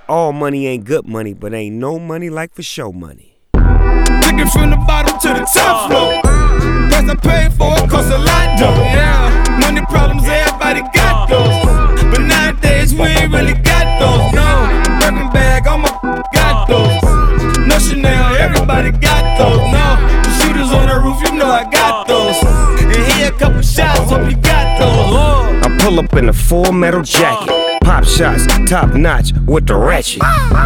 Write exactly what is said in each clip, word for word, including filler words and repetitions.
All money ain't good money, but ain't no money like for show money. Took it from the bottom to the top floor. Price I paid for it cost a lot though. Yeah, money problems, everybody got those. But nowadays we ain't really got those. No, Birkin bag, all my got those. No Chanel, everybody got those. No, the shooters on the roof, you know I got those. And here a couple shots, hope you got those. I pull up in a full metal jacket, pop shots, top notch with the ratchet.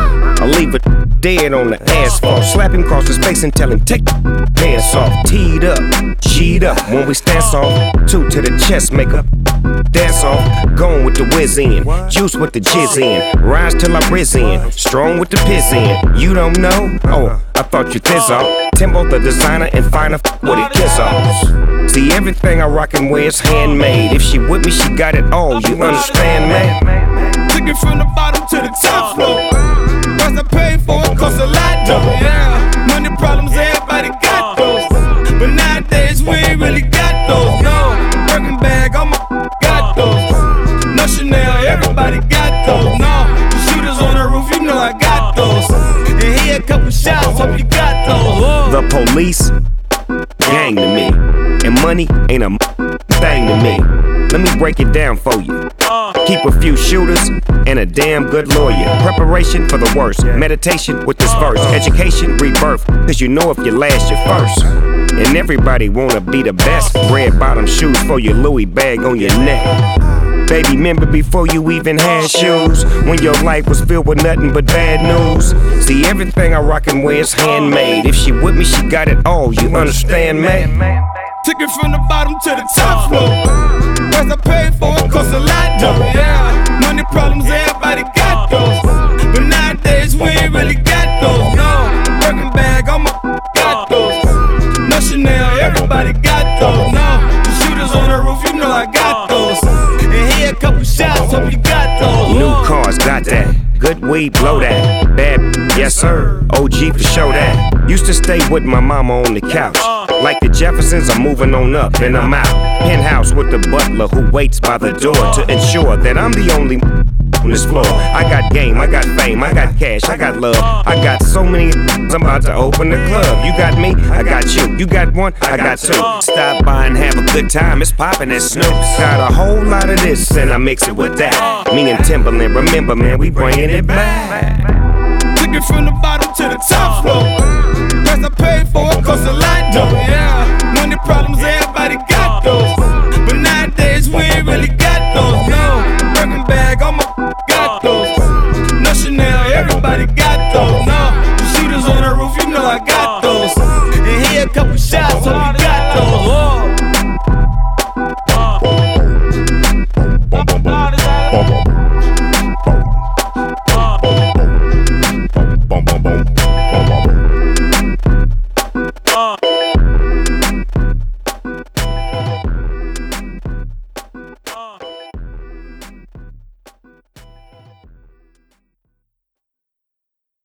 I leave it dead on the asphalt, slap him across his face and tell him take the pants off. Teed up, G'd up when we stand off. Two to the chest, make up, dance off. Going with the whiz in, juice with the jizz in. Rise till I riz in, strong with the piss in. You don't know? Oh, I thought you thiz off. Timbo the designer and finer f with it kiss off. See, everything I rock and wear is handmade. If she with me, she got it all, you understand, man? Took it from the bottom to the top floor. Price I paid for it cost a lot though. Yeah, money problems, everybody got those. But nowadays we ain't really got those. No, Birkin bag, all my got those. No Chanel, everybody got those. No, the shooters on the roof, you know I got those. And here a couple shots, hope you got those. The police, gang to me, and money ain't a thing to me. Let me break it down for you. Keep a few shooters and a damn good lawyer. Preparation for the worst, meditation with this verse. Education, rebirth, cause you know if you last, you're first. And everybody wanna be the best. Red bottom shoes for your Louis bag on your neck. Baby, remember before you even had shoes, when your life was filled with nothing but bad news. See, everything I rock and wear is handmade. If she with me, she got it all, you understand, man? Took it from the bottom to the top floor. Price I paid for it cost a lot though. Yeah, money problems, everybody got those. But nowadays we ain't really got those. No, Birkin bag, all my got those. No Chanel, everybody got those. No, the shooters on the roof, you know I got those. And here a couple shots, hope you got those. New cars, got that. Good weed, blow that. Bad, yes sir. O G for show that. Used to stay with my mama on the couch. Like the Jeffersons, I'm moving on up and I'm out. Penthouse with the butler who waits by the door to ensure that I'm the only on this floor. I got game, I got fame, I got cash, I got love. I got so many I'm about to open the club. You got me, I got you. You got one, I got two. Stop by and have a good time, it's poppin' at Snoop's. Got a whole lot of this and I mix it with that. Me and Timberland, remember man, we bringin' it back. Took it from the bottom to the top floor. Price I paid for it cost a lot though.